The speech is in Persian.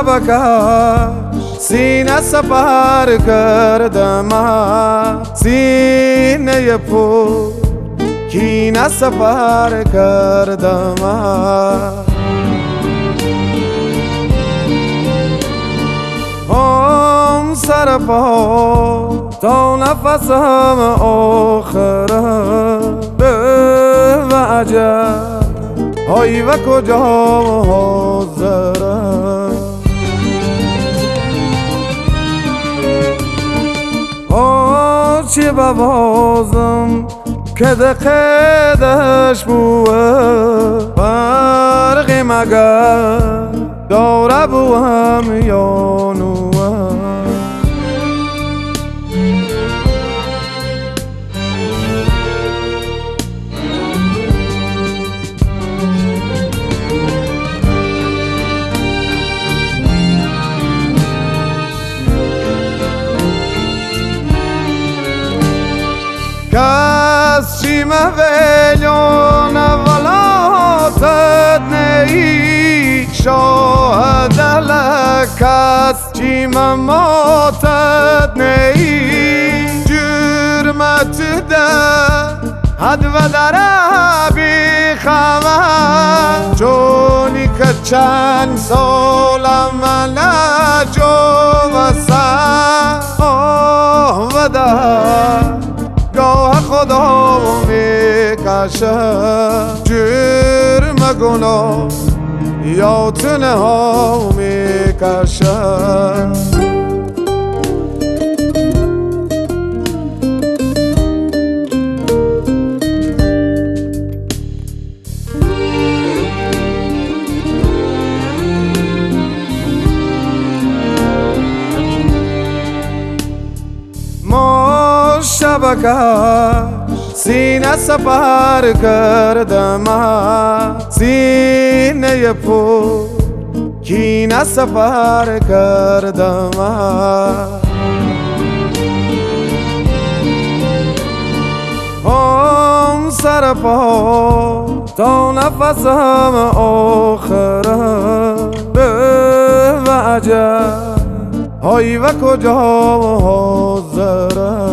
شبکش سینه سپر کردم، سینه پر کینه سپر کردم. هم سر پا تا نفسم آخره، به و عجب های و کجا حاضره. چی ببازم که دقیقش بوه، فرقی مگر داره بوهم یا نوه. کس چی مویلیون ولاتت نی شاهد لک، کس چی مماتت نی جرمت ده حد و دره بی خمر، چونی که چند سالم من جو مسر و ده گاه خدا میکشه. جرم گناه یا تنها میکشه. شبکش سینه سپر کردم، سینه پر کینه سپر کردم. هم سر پا تا نفسم آخره، به و عجب های و کجا حاضره.